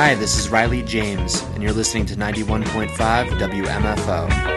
Hi, this is Riley James, and you're listening to 91.5 WMFO.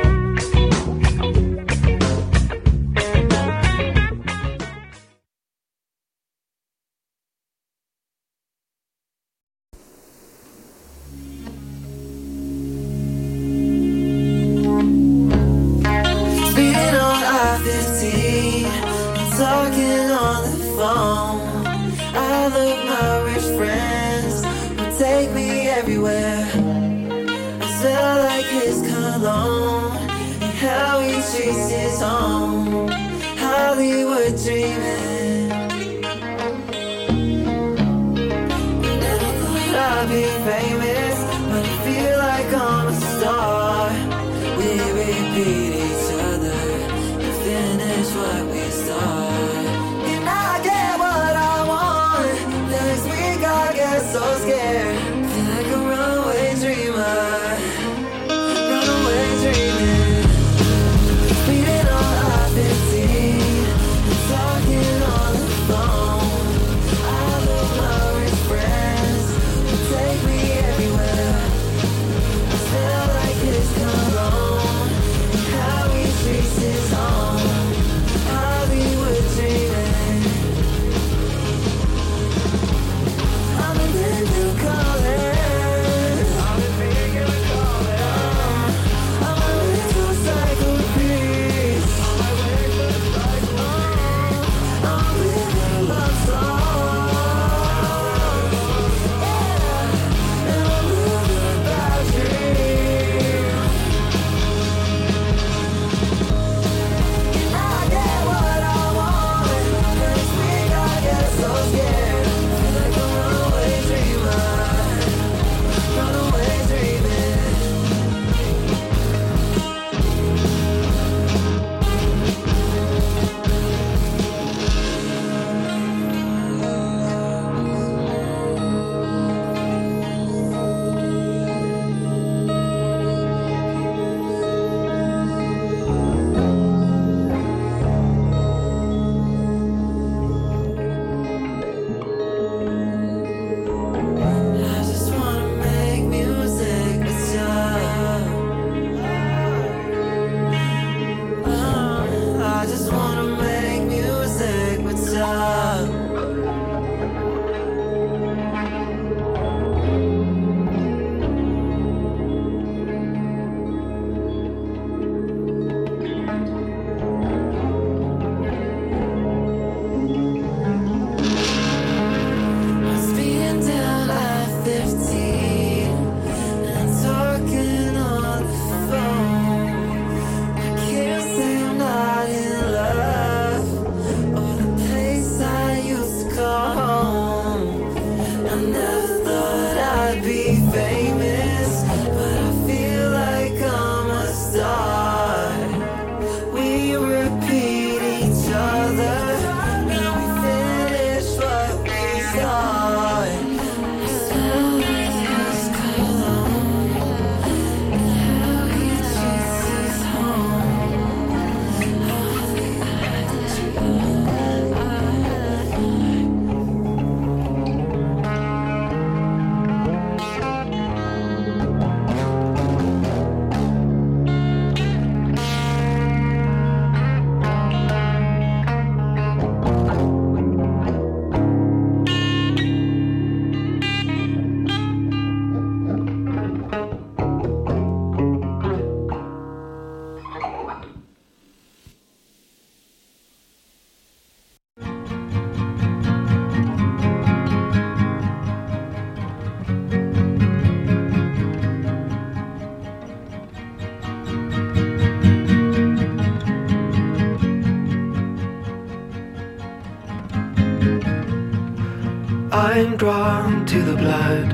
I'm drawn to the blood,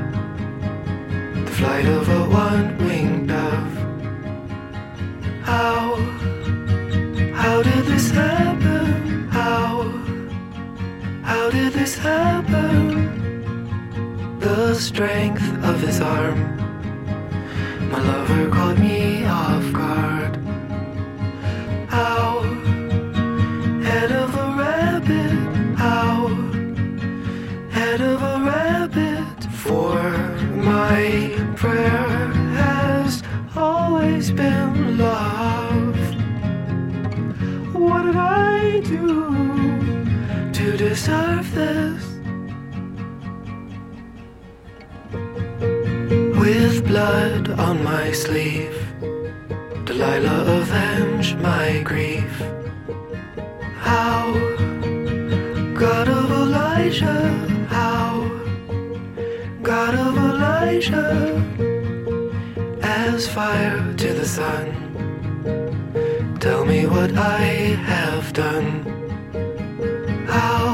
the flight of a one-winged dove. How did this happen? How did this happen? The strength of his arm, my lover caught me off guard. How, head of a rabbit, how, head of a rabbit for my my prayer has always been love. What did I do to deserve this? With blood on my sleeve, Delilah avenge my grief. How, God of Elijah, how, God of Elijah, as fire to the sun, tell me what I have done. How,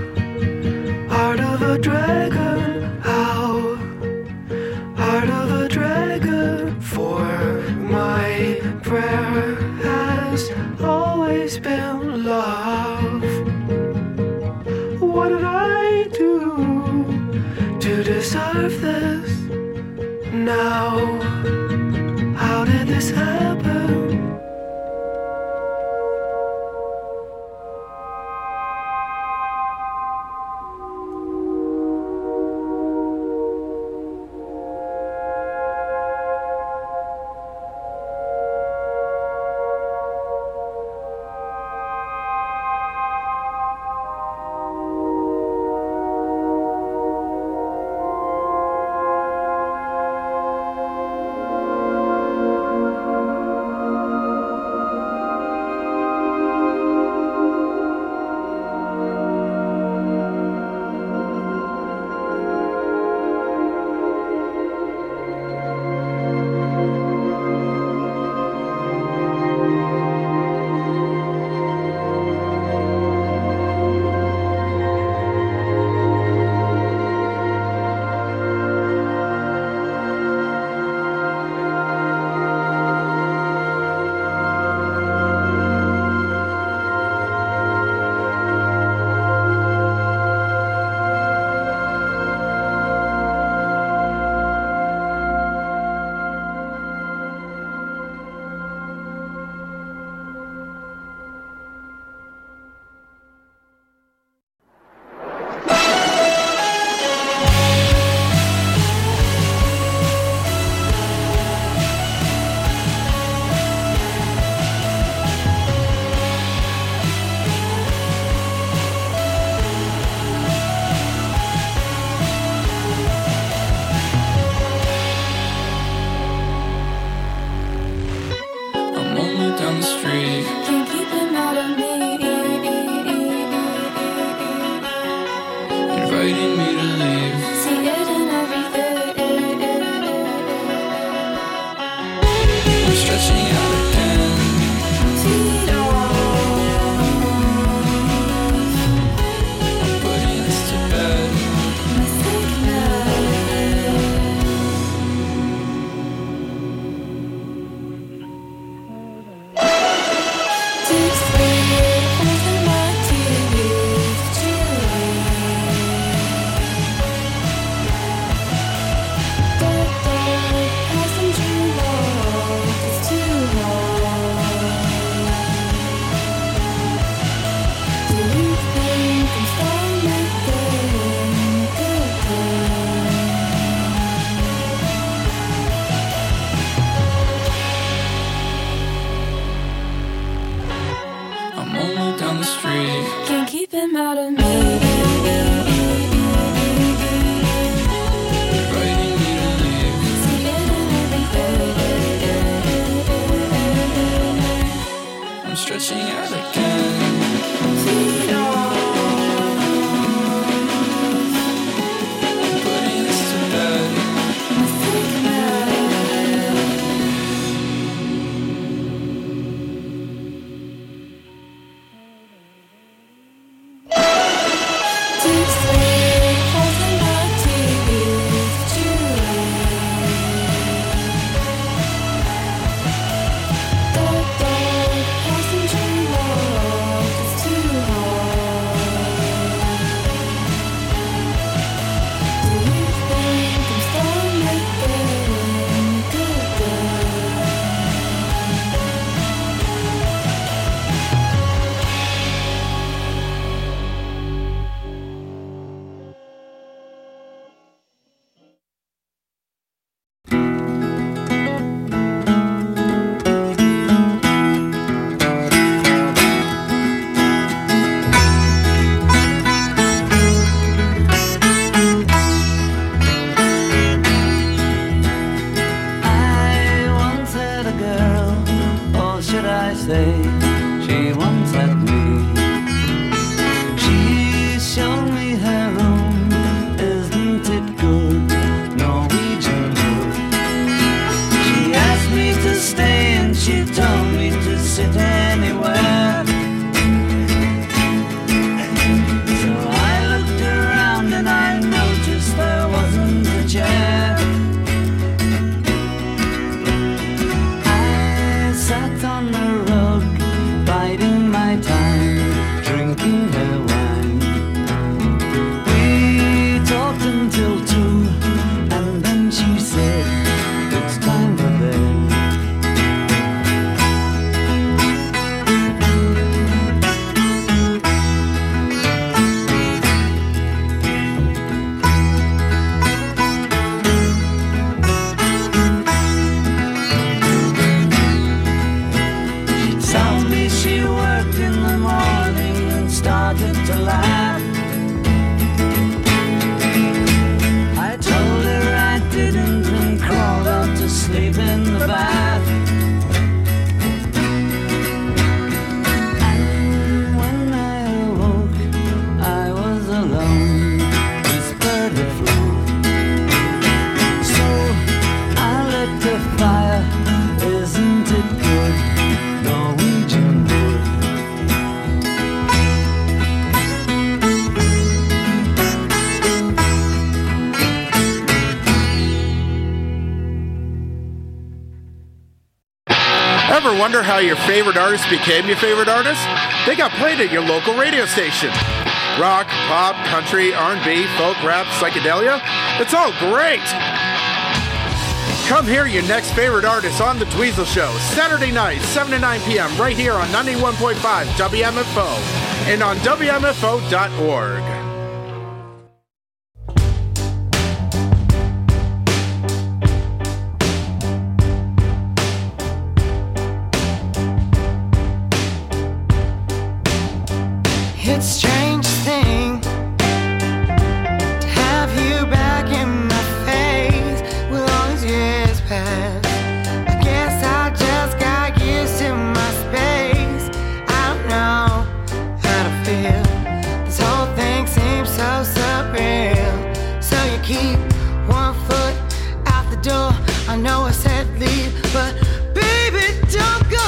heart of a dragon, how, heart of a dragon, for my prayer has always been love. What did I do to deserve this? Now, how did this happen? Passenger say she once had me. She showed me her room, isn't it good? Norwegian wood. She asked me to stay and she told me to sit anywhere. So I looked around and I noticed there wasn't a chair. I sat on the rug, biding my time, drinking her wine. We talked until 2, and then she said, it's time for bed. She told me she worked in the morning and started to laugh. I told her I didn't and crawled out to sleep in the bath. And when I awoke, I was alone, whispered the floor. So I lit the fire, isn't it good? Norwegian wood. Ever wonder how your favorite artist became your favorite artist? They got played at your local radio station. Rock, pop, country, R&B, folk, rap, psychedelia. It's all great. Come hear your next favorite artist on The Dweezil Show, Saturday night, 7 to 9 p.m. right here on 91.5 WMFO and on WMFO.org. It's a strange thing to have you back in my face with all these years past. I guess I just got used to my space. I don't know how to feel. This whole thing seems so surreal. So you keep one foot out the door. I know I said leave, but baby, don't go.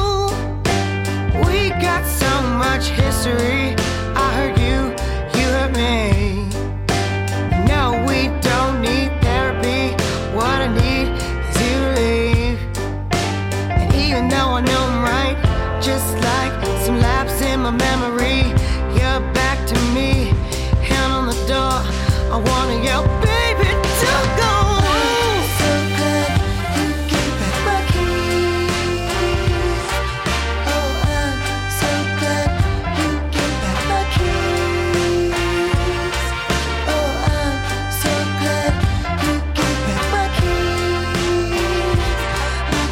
We got so much history. I heard you, you heard me. No, we don't need therapy. What I need is you to leave. And even though I know I'm right, just like some lapse in my memory, you're back to me, hand on the door. I wanna yell, baby, don't go. So good, you give back my keys. Oh, I'm so glad you give back my keys. Oh, I'm so glad you give back my keys. My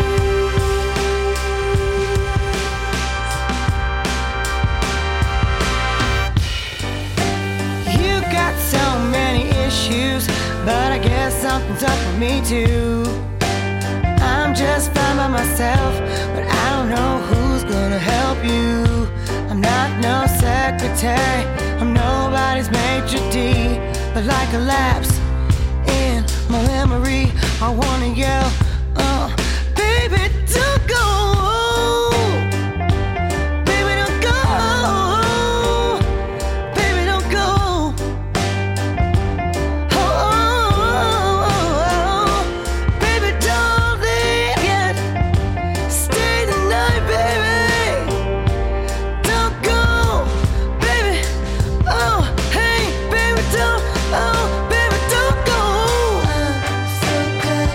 keys. You got so many issues, but I guess something's up with me too. I'm just fine by myself, but I don't know who's gonna help you. I'm not no secretary, I'm nobody's maitre d', but like a lapse in my memory, I wanna yell, oh, baby, don't go. Baby, don't go. Baby, don't go. Oh, oh, oh, oh. Baby, don't leave yet. Stay the night, baby. Don't go, baby. Oh, hey, baby, don't. Oh, baby, don't go. I'm so glad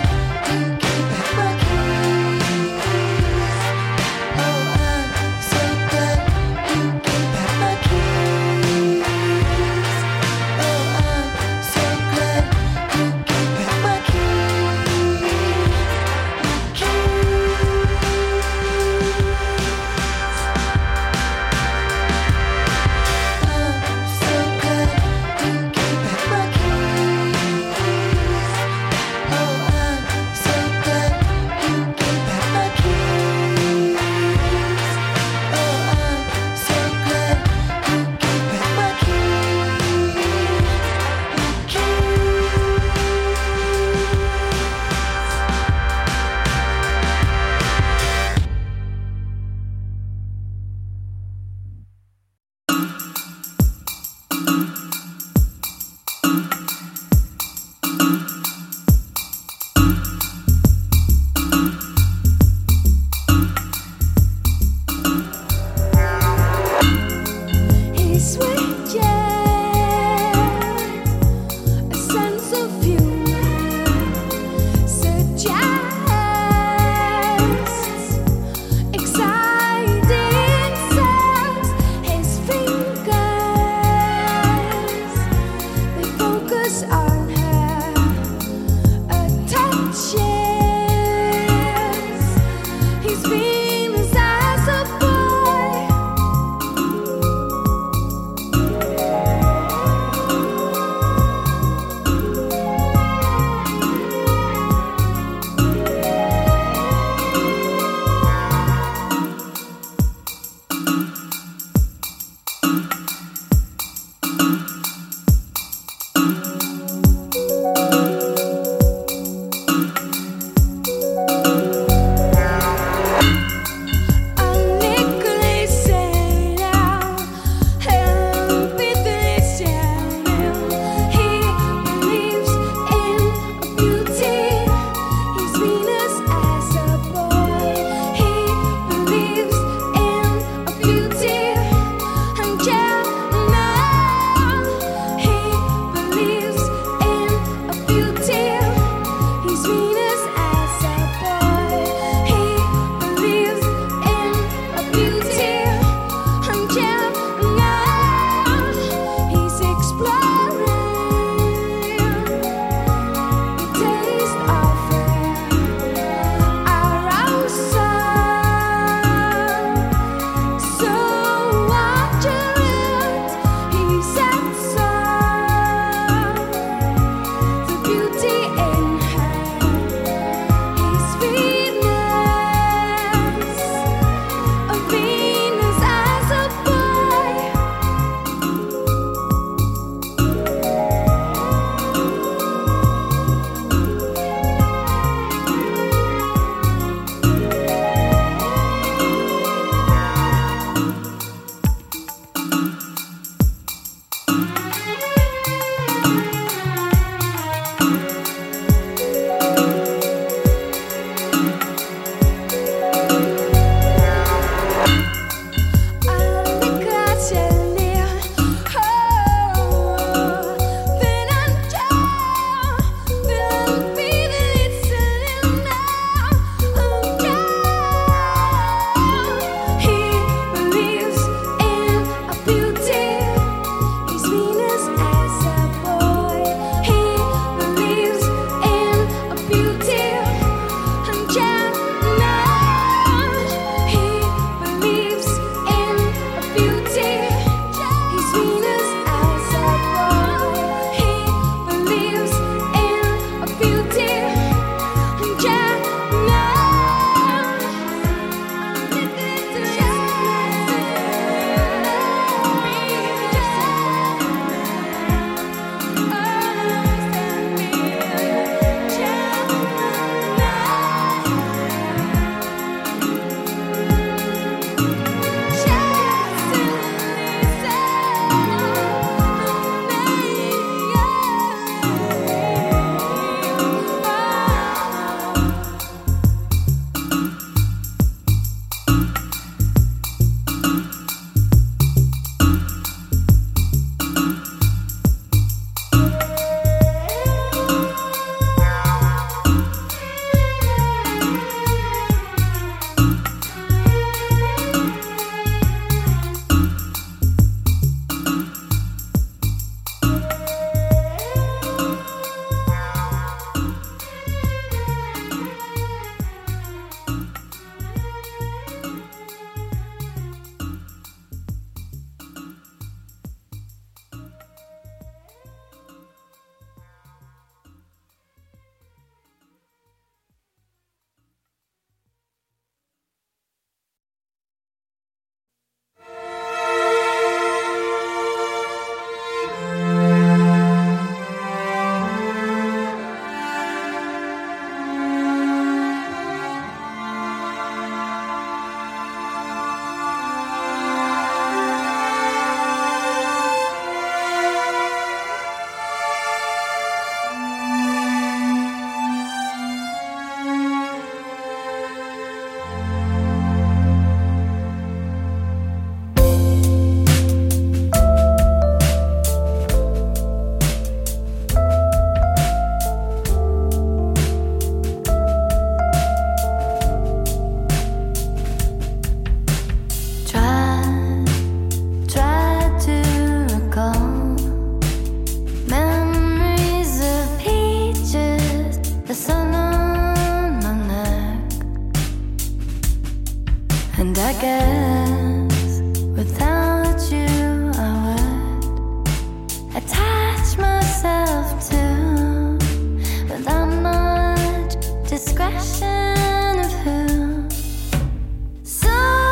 I guess without you I would attach myself to, without much discretion of who. So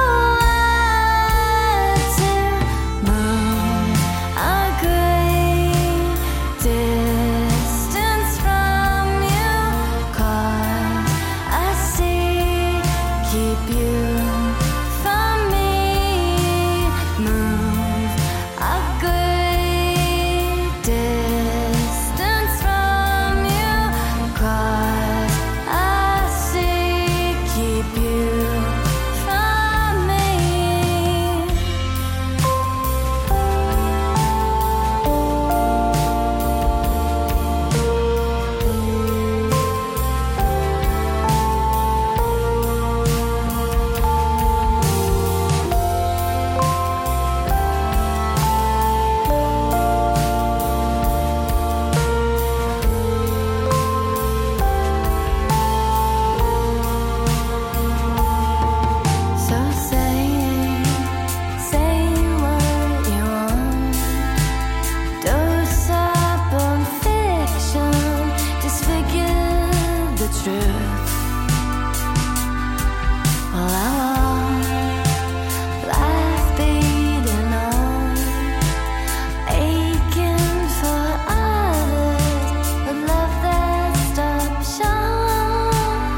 I had to move a great distance from you, 'cause I see, keep you from me. Move a great distance from you, 'cause I see, keep you from me. So say what you want. Dose up on fiction, disfigure the truth. All I want, life beating on, aching for others, but love that stops short.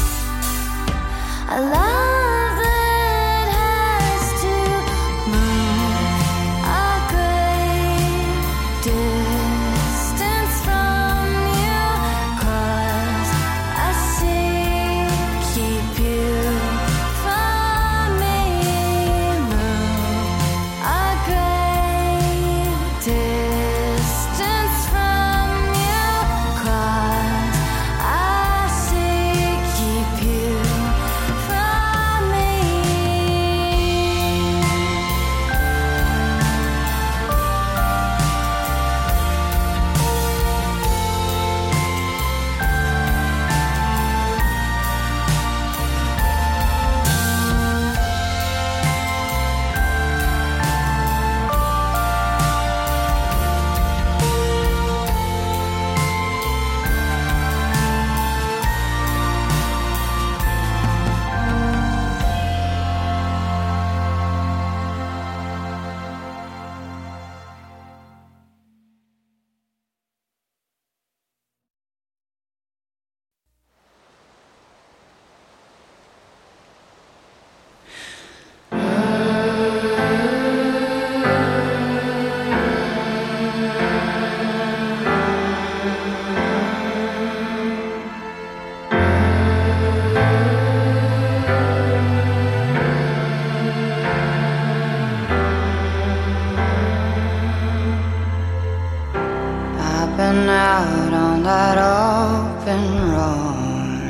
A love that has to move a great distance from you, 'cause I see, keep you from me. Move a great distance from you, 'cause I see, keep you from me. I've been out on that open road.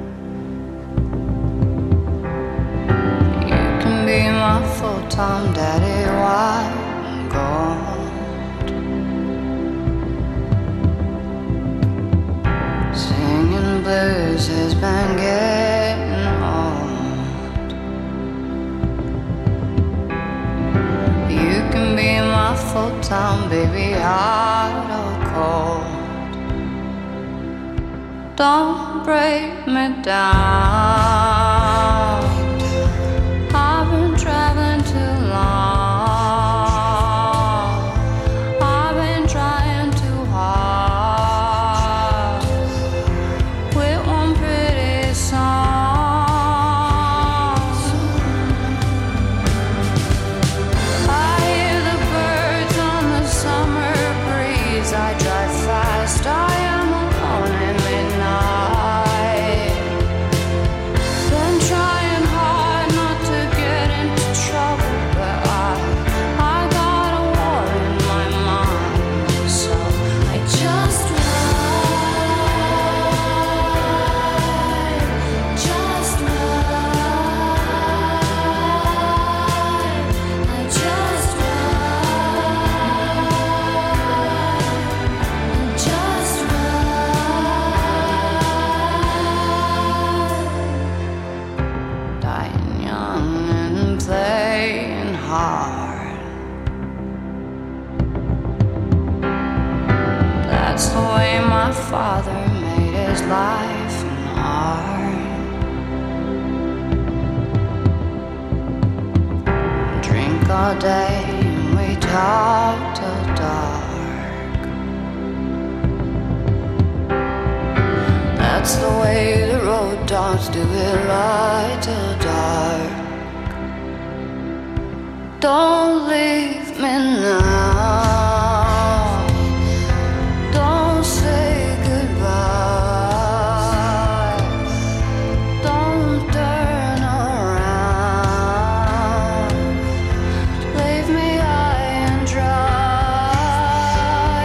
You can be my full-time daddy while I'm gone. Singing blues has been getting old. You can be my full-time baby, hot or cold. Don't break me down. I've been traveling too long. I've been trying too hard with one pretty song. I hear the birds on the summer breeze. I drive fast, I am alone in midnight. father made his life an art. Drink all day and we talk till dark. That's the way the road dogs do it, light till dark. Don't leave me now. Don't say goodbye. Don't turn around. Leave me high and dry.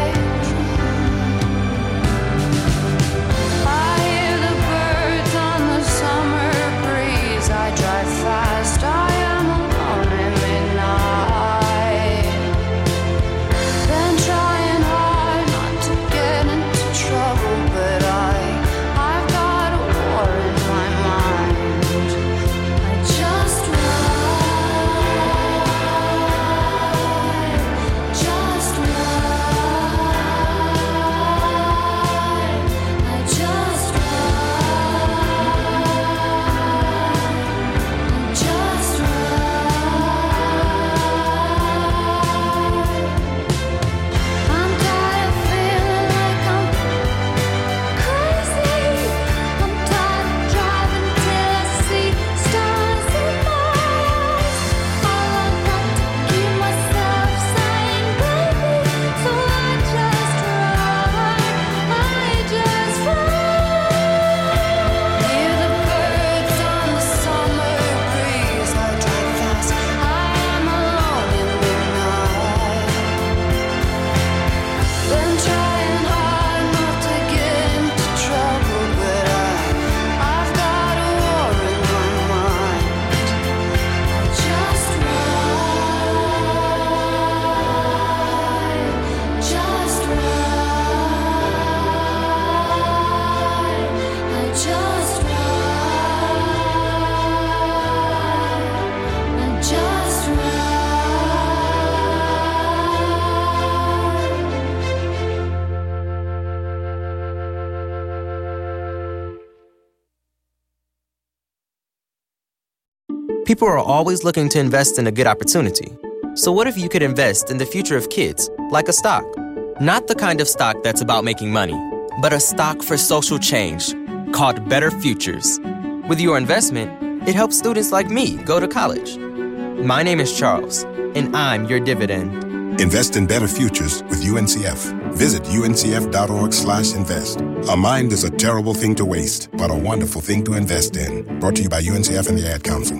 I hear the birds on the summer breeze. I drive fast. I am alone in midnight. Been trying hard not to get into trouble, but I've got a war in my mind. I just ride, just ride. I just ride, just ride. I'm tired of feeling like I'm crazy. I'm tired of driving till I see stars in my eyes. All I want to keep myself sane, baby. So I just ride, I just ride. Hear the birds on the summer breeze. I drive fast. I am alone in midnight. Been trying hard not to get into trouble, but I've got a war in my mind. I just ride, just ride. I just ride, I just People are always looking to invest in a good opportunity. So what if you could invest in the future of kids, like a stock? Not the kind of stock that's about making money, but a stock for social change called Better Futures. With your investment, it helps students like me go to college. My name is Charles, and I'm your dividend. Invest in better futures with UNCF. Visit uncf.org/invest. A mind is a terrible thing to waste, but a wonderful thing to invest in. Brought to you by UNCF and the Ad Council.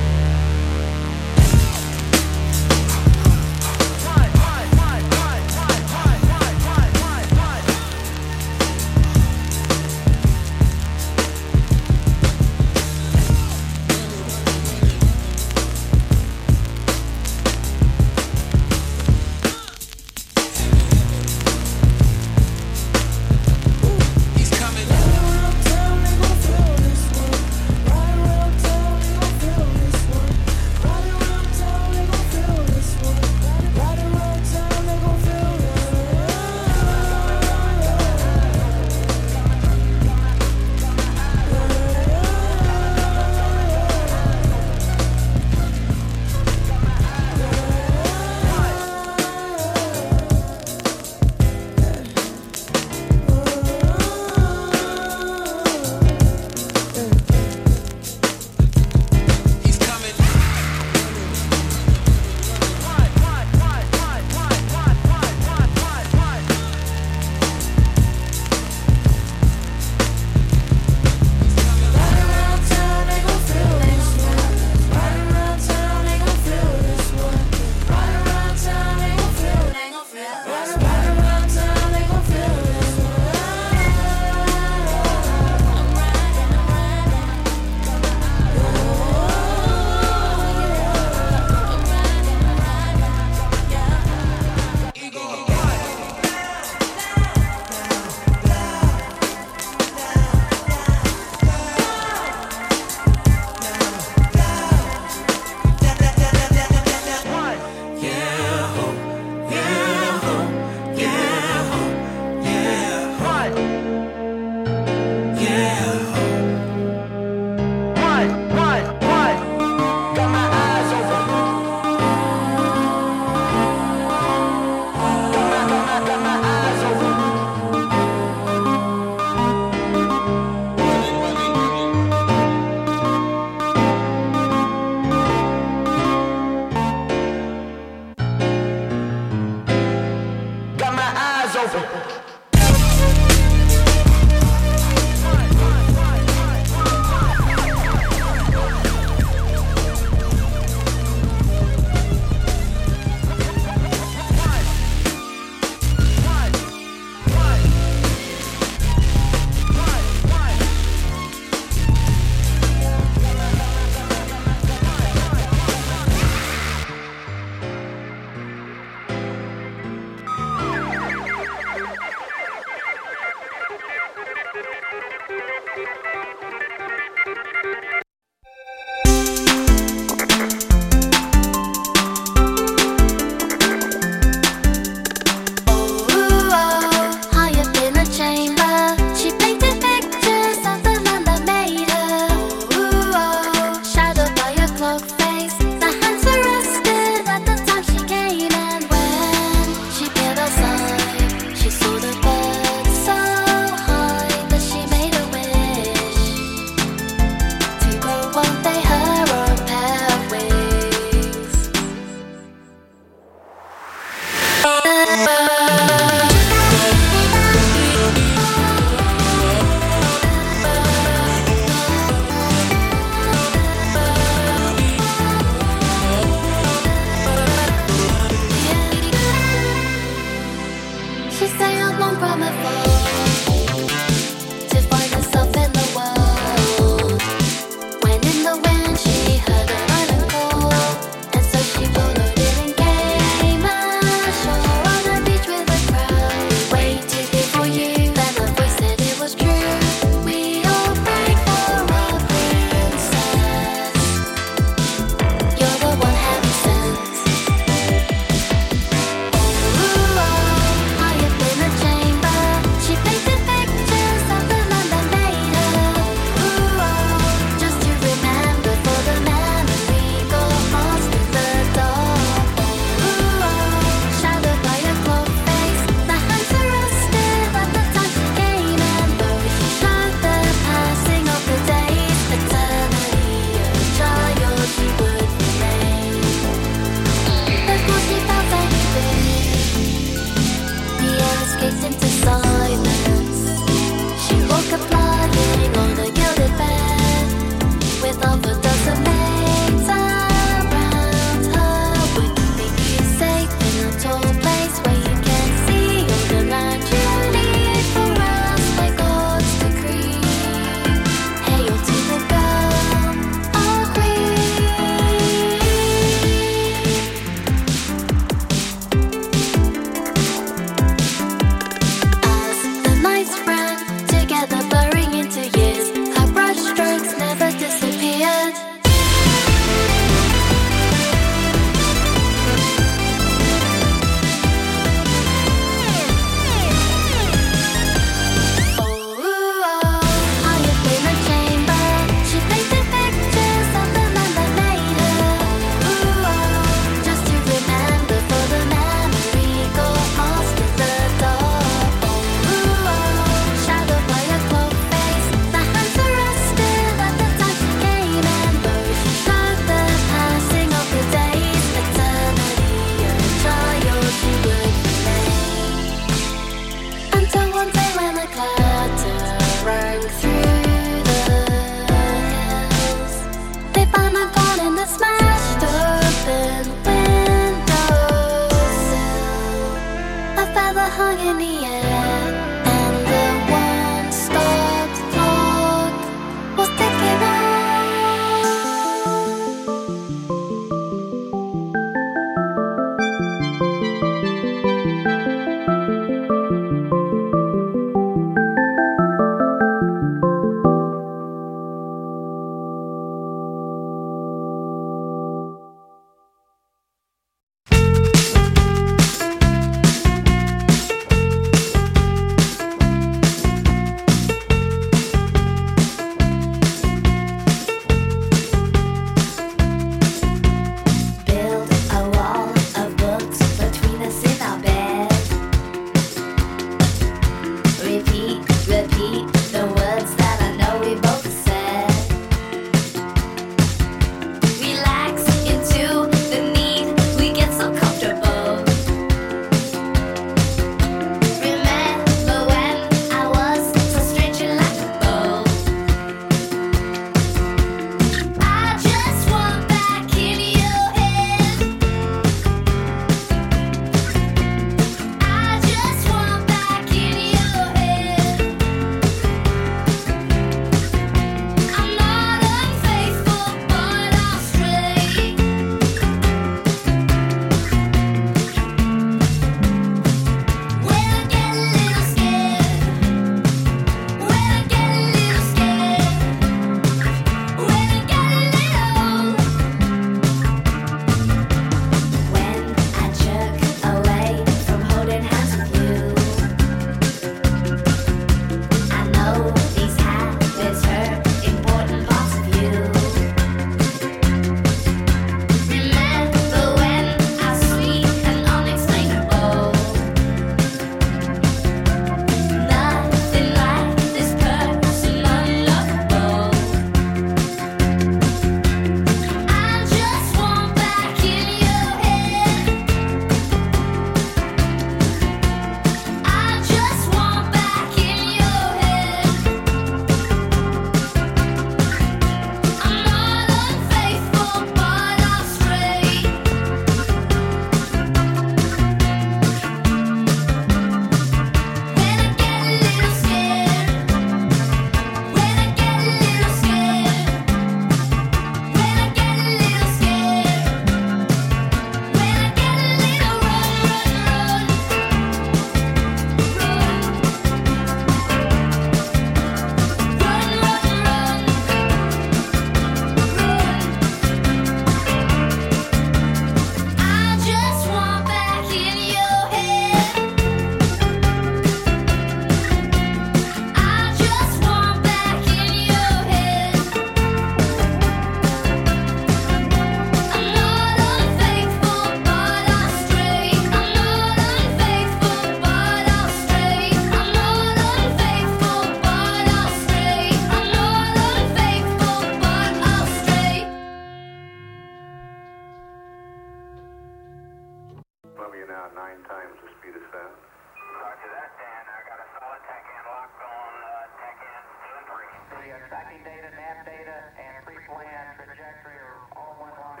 you now at 9 times the speed of sound. Roger that, Dan. I got a solid tech-in locked on tech-in 2 and 3. The tracking data, nav data, and pre-plan trajectory are all one line.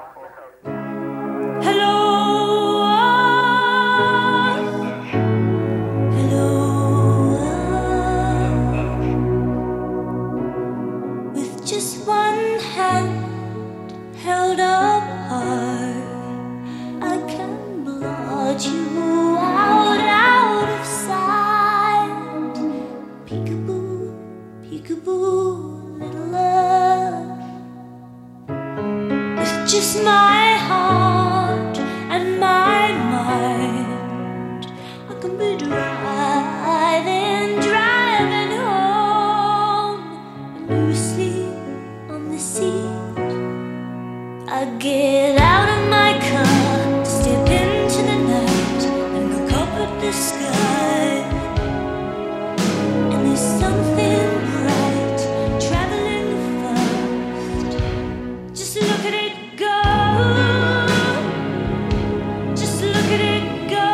Hello. Hello. With just one hand held up high, I can blot you out of sight. Peekaboo, peekaboo, little love. With just my heart and my mind, I can be driving home, and you sleep on the seat. I get out of my car, step into the night, and look up at the sky. And there's something bright traveling fast. Just look at it go. Just look at it go.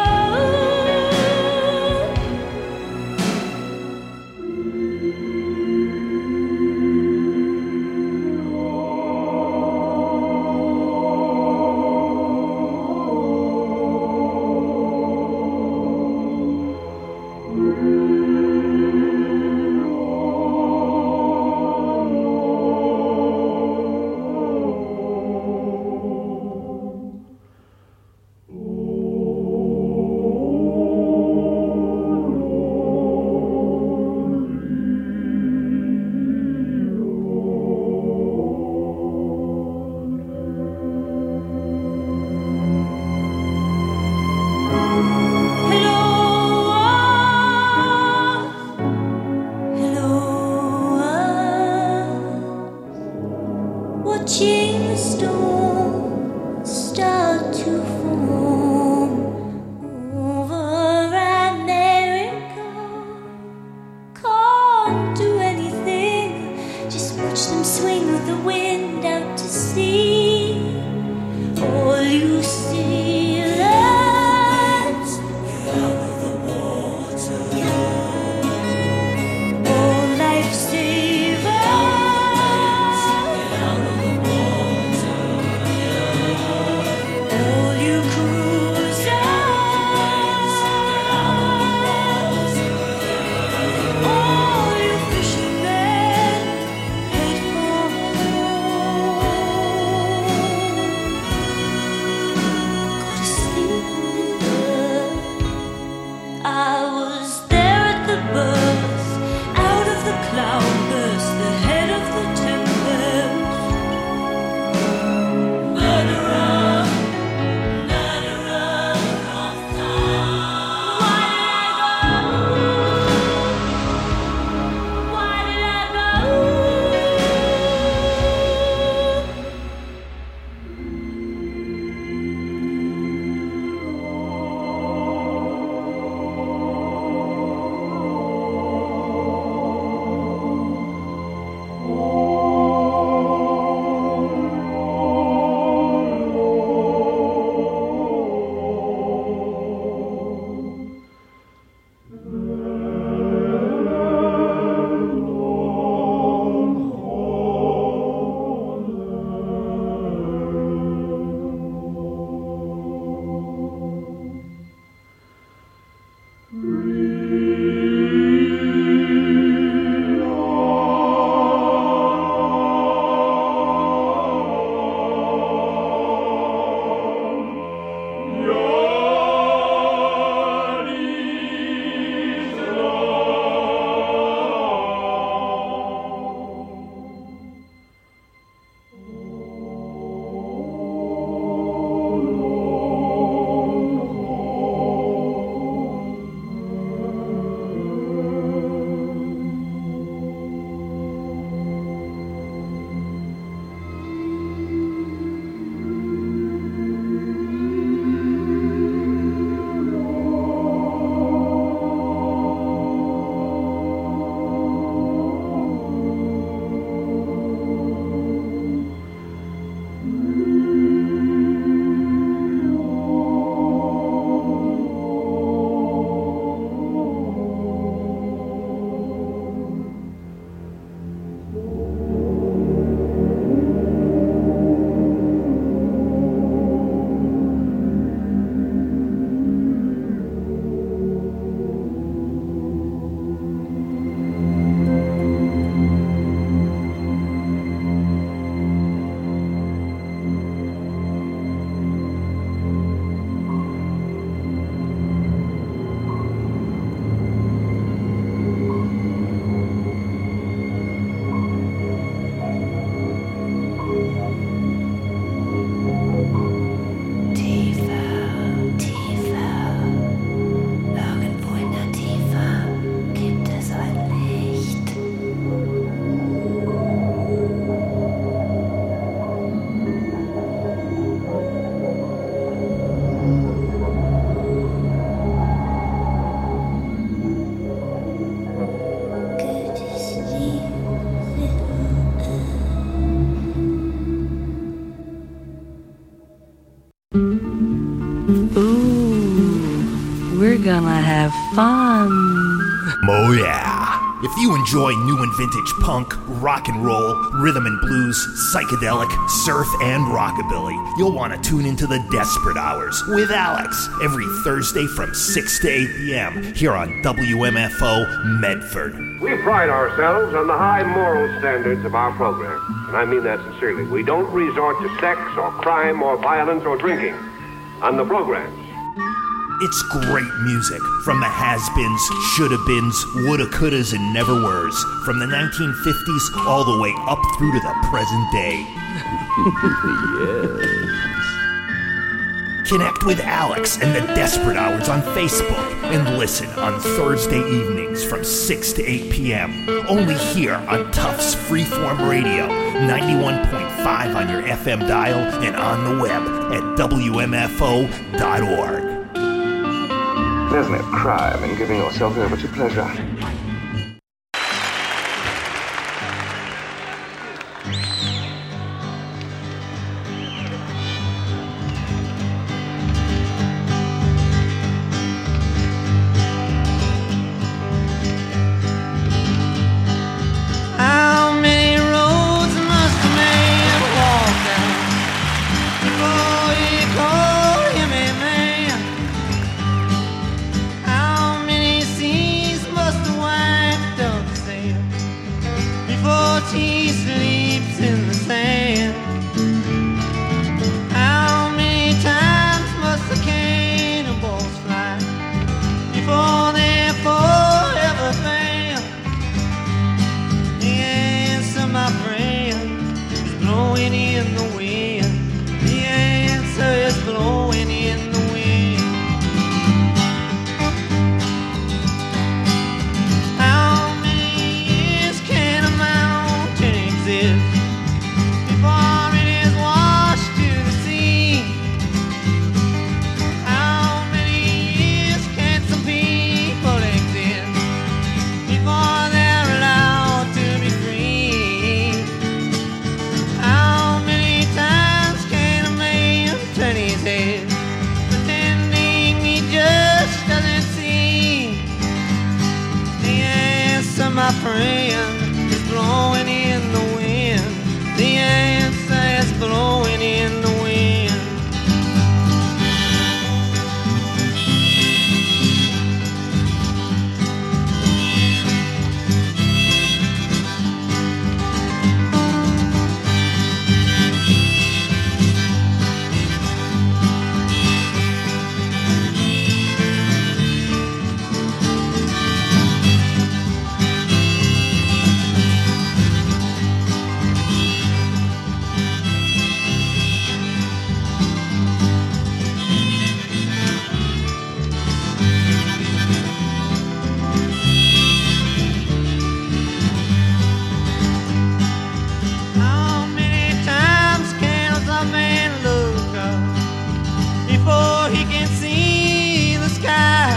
Watching the storm start to form over America. Can't do anything, just watch them swing with the wind out to sea. All you sailors, we're gonna have fun. Oh yeah. If you enjoy new and vintage punk, rock and roll, rhythm and blues, psychedelic, surf, and rockabilly, you'll want to tune into the Desperate Hours with Alex every Thursday from 6 to 8 p.m. here on WMFO Medford. We pride ourselves on the high moral standards of our program, and I mean that sincerely. We don't resort to sex or crime or violence or drinking on the programs. It's great music from the has-beens, shoulda-beens, woulda-couldas, and never-weres, from the 1950s all the way up through to the present day. Yes. Connect with Alex and the Desperate Hours on Facebook and listen on Thursday evenings from 6 to 8 p.m. only here on Tufts Freeform Radio, 91.5 on your FM dial and on the web at WMFO.org. There's no crime in giving yourself over to pleasure. How many roads must a man walk down before he called him a man? How many seas must a white dove sail before she sleeps in the sand? How many times must the cannonballs fly before they're forever fail? The answer, my friend, is blowing in the wind. The answer is blowing in the wind. How many years can a mountain exist before it is washed to the sea? How many years can some people exist before they're allowed to be free? How many times can a man turn his head, pretending he just doesn't see? The answer, my friend, is blowing in the wind. The answer is blowing in the wind. How many times can a man look up before he can see the sky?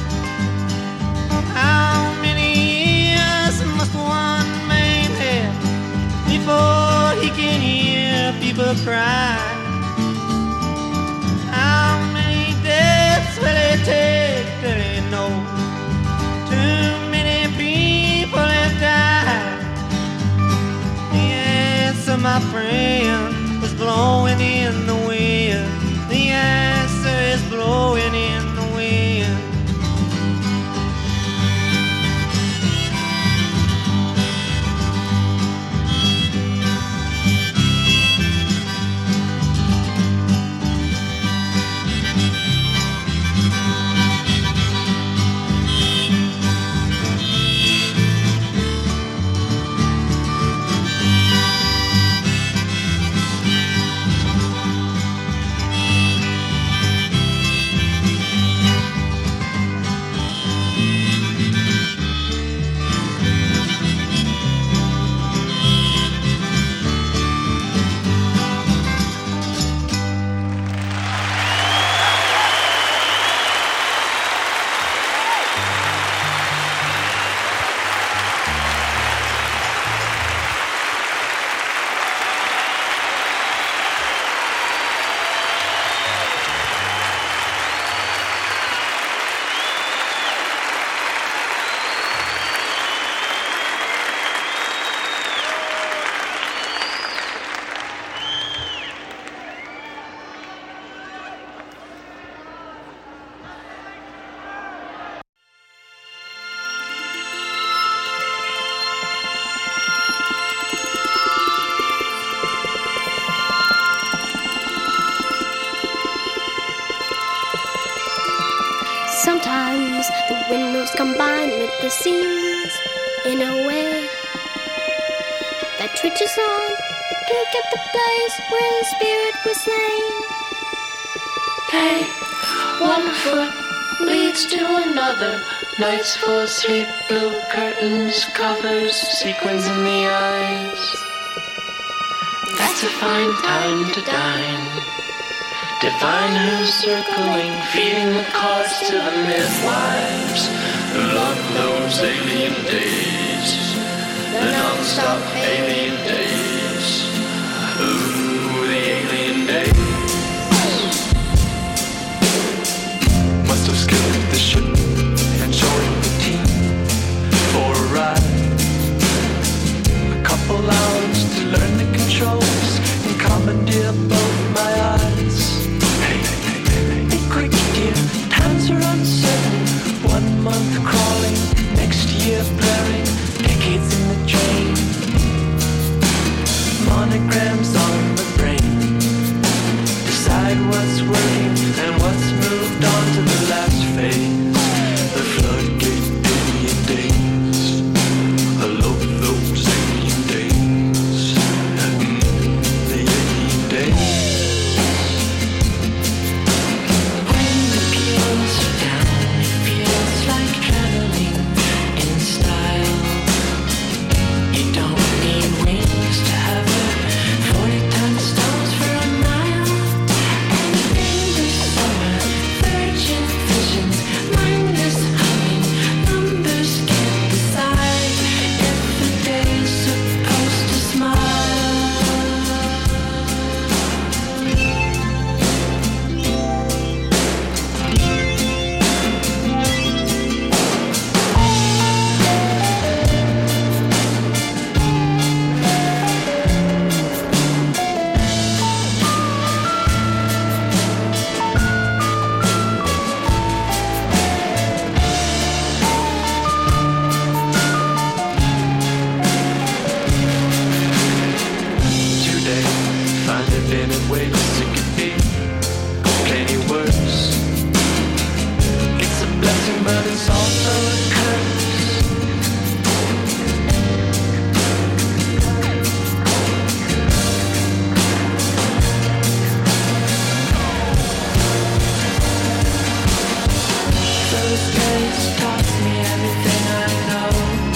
How many years must one man have before he can hear people cry? How many deaths will it take till they know too many people have died? The answer, my friend, is blowing in the wind. The answer is blowing in the wind. Sometimes the windows combine with the scenes in a way that twitches on to get the place where the spirit was slain. Hey, one foot leads to another. Nights full of sleep, blue curtains, covers, sequins in the eyes. That's a fine time to dine. Divine who's circling, feeding the cause to the midwives. Love those alien days, the non-stop alien days. Ooh, the alien days. Must have skipped the ship and joined the team for a ride. A couple hours to learn the controls and commandeer both my eyes. Be quick, dear, times are uncertain. 1 month crawling, next year blurring, decades in the train. Monograms on the brain. Decide what's working and what's moved on to the last phase. The floodgate alien days. I love those alien days. The alien days. When the peels are down, it feels like traveling in style. You don't need wings to hover, 40-ton stones for a mile. And in the summer, virgin visions, mindless humming, numbers can't decide if the day's supposed to smile. Today, find it in ways it could be plenty worse. It's a blessing, but it's also a curse. Those days taught me everything I know.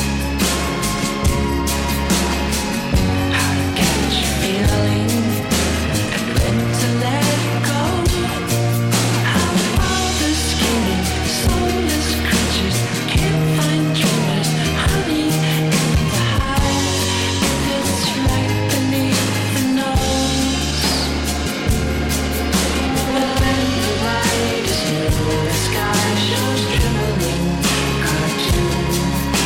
How to catch a feeling and when to let it go. How all the skinny, soulless creatures can't find dreamers, honey in the hive. If it's right beneath the nose. But when the light is new, the sky shows trembling cartoons.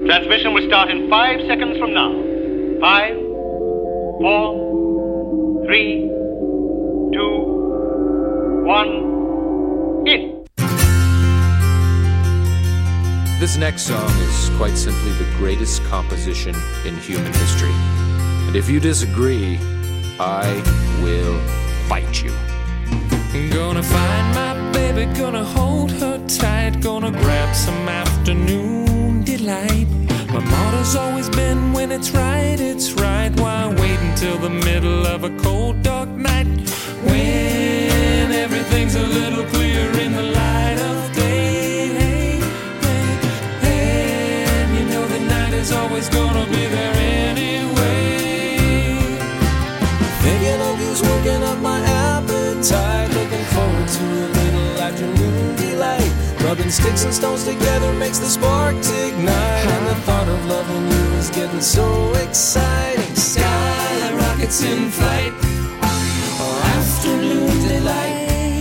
Transmission will start in 5 seconds from now. 5, 4, 3, 2, 1, in. This next song is quite simply the greatest composition in human history. And if you disagree, I will fight you. Gonna find my baby, gonna hold her tight, gonna grab some afternoon delight. My motto's always been when it's right, why wait until the middle of a cold dark night, when everything's a little clearer in the light of day. And you know the night is always gonna be there anyway. Thinking of you's working up my appetite, looking forward to a little afternoon delight. Rubbing sticks and stones together makes the sparks ignite, and the thought of loving you is getting so exciting. Sky rockets in flight, afternoon delight.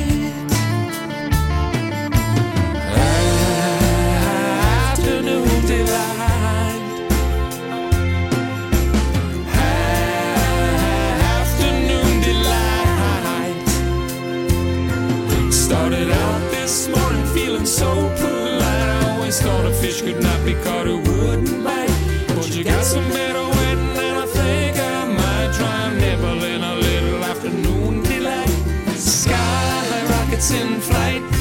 Afternoon delight. Afternoon delight. Started out this morning feeling so polite. I always thought a fish could not be caught who wouldn't bite. But you got some better wetting, and I think I might try and nibble in a little afternoon delight. Sky rockets in flight.